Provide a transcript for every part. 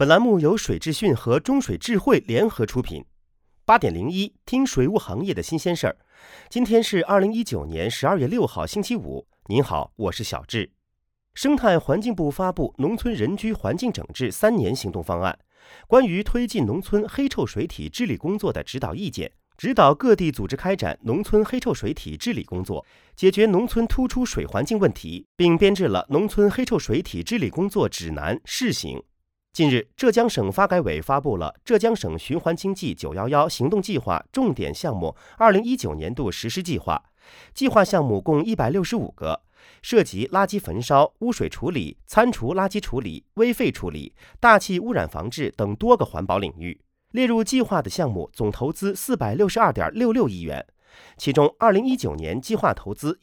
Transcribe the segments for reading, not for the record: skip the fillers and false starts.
本栏目由水智讯和中水智慧联合出品。8.01听水务行业的新鲜事儿。今天是2019年12月6号星期五。您好，我是小智。生态环境部发布农村人居环境整治3年行动方案，关于推进农村黑臭水体治理工作的指导意见，指导各地组织开展农村黑臭水体治理工作，解决农村突出水环境问题，并编制了农村黑臭水体治理工作指南试行。近日，浙江省发改委发布了浙江省循环经济911行动计划重点项目2019年度实施计划，计划项目共165个，涉及垃圾焚烧、污水处理、餐厨垃圾处理、危废处理、大气污染防治等多个环保领域。列入计划的项目总投资462.66亿元，其中2019年计划投资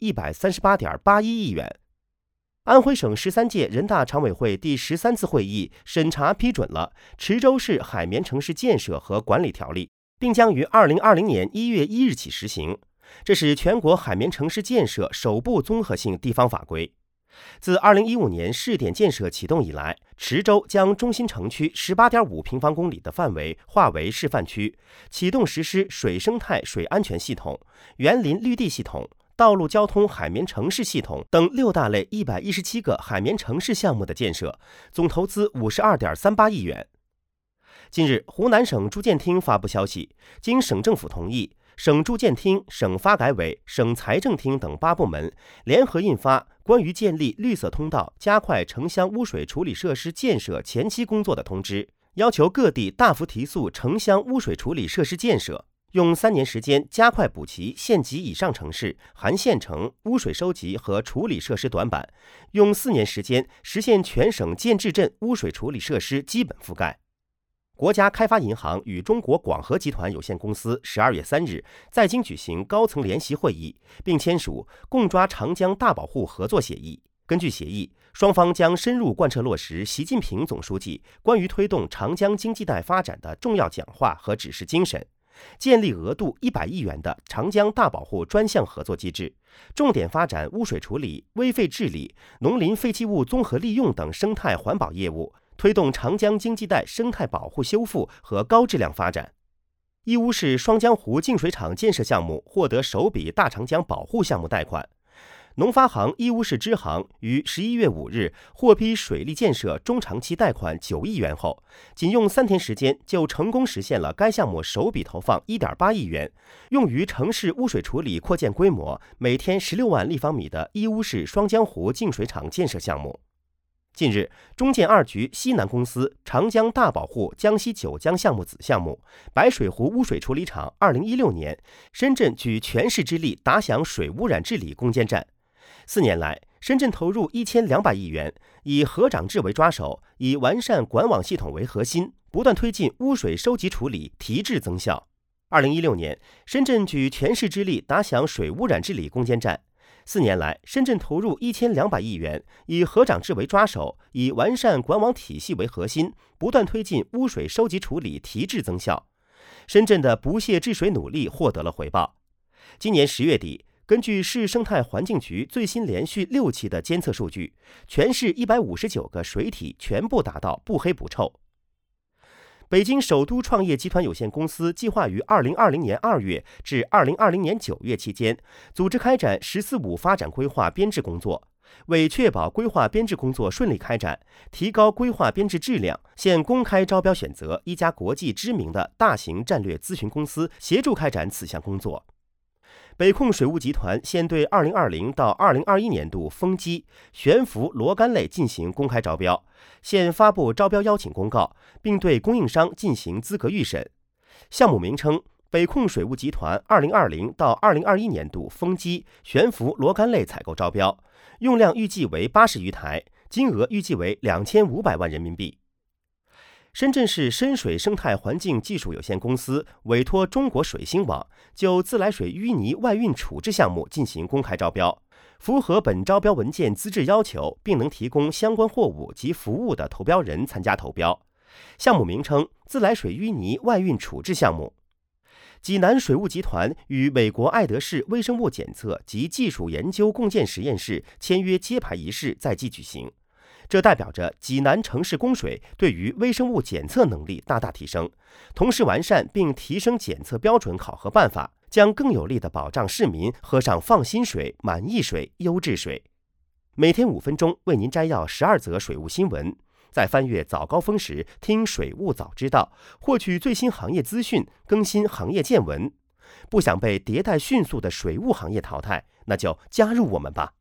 138.81亿元。安徽省13届人大常委会第13次会议审查批准了池州市海绵城市建设和管理条例，并将于2020年1月1日起实行。这是全国海绵城市建设首部综合性地方法规。自2015年试点建设启动以来，池州将中心城区18.5平方公里的范围划为示范区，启动实施水生态水安全系统、园林绿地系统、道路交通海绵城市系统等6大类117个海绵城市项目的建设，总投资52.38亿元。近日，湖南省住建厅发布消息，经省政府同意，省住建厅、省发改委、省财政厅等8部门联合印发关于建立绿色通道、加快城乡污水处理设施建设前期工作的通知，要求各地大幅提速城乡污水处理设施建设，用3年时间加快补齐县级以上城市含县城污水收集和处理设施短板，用4年时间实现全省建制镇污水处理设施基本覆盖。国家开发银行与中国广核集团有限公司12月3日在京举行高层联席会议，并签署共抓长江大保护合作协议。根据协议，双方将深入贯彻落实习近平总书记关于推动长江经济带发展的重要讲话和指示精神，建立额度100亿元的长江大保护专项合作机制，重点发展污水处理、危废治理、农林废弃物综合利用等生态环保业务，推动长江经济带生态保护修复和高质量发展。义乌市双江湖净水厂建设项目获得首笔大长江保护项目贷款。农发行义乌市支行于11月5日获批水利建设中长期贷款9亿元后，仅用3天时间就成功实现了该项目首笔投放1.8亿元，用于城市污水处理扩建规模每天16万立方米的义乌市双江湖净水厂建设项目。近日，中建2局西南公司长江大保护江西九江项目子项目白水湖污水处理厂2016年深圳举全市之力打响水污染治理攻坚战。4年来，深圳投入1200亿元，以河长制为抓手，以完善管网系统为核心，不断推进污水收集处理提质增效。2016年，深圳举全市之力打响水污染治理攻坚战。4年来，深圳投入1200亿元，以河长制为抓手，以完善管网体系为核心，不断推进污水收集处理提质增效。深圳的不懈治水努力获得了回报。今年10月底，根据市生态环境局最新连续6期的监测数据，全市159个水体全部达到不黑不臭。北京首都创业集团有限公司计划于2020年2月至2020年9月期间，组织开展“十四五”发展规划编制工作。为确保规划编制工作顺利开展，提高规划编制质量，现公开招标选择一家国际知名的大型战略咨询公司，协助开展此项工作。北控水务集团现对2020到2021年度风机、悬浮螺杆类进行公开招标，现发布招标邀请公告，并对供应商进行资格预审。项目名称：北控水务集团2020到2021年度风机、悬浮螺杆类采购招标，用量预计为80余台，金额预计为2500万人民币。深圳市深水生态环境技术有限公司委托中国水星网就自来水淤泥外运处置项目进行公开招标，符合本招标文件资质要求并能提供相关货物及服务的投标人参加投标。项目名称：自来水淤泥外运处置项目。济南水务集团与美国爱德市微生物检测及技术研究共建实验室签约揭牌仪式在即举行。 这代表着济南城市供水对于微生物检测能力大大提升，同时完善并提升检测标准考核办法，将更有力地保障市民喝上放心水、满意水、优质水。每天5分钟，为您摘要12则水务新闻。在翻阅早高峰时，听水务早知道，获取最新行业资讯，更新行业见闻。不想被迭代迅速的水务行业淘汰，那就加入我们吧。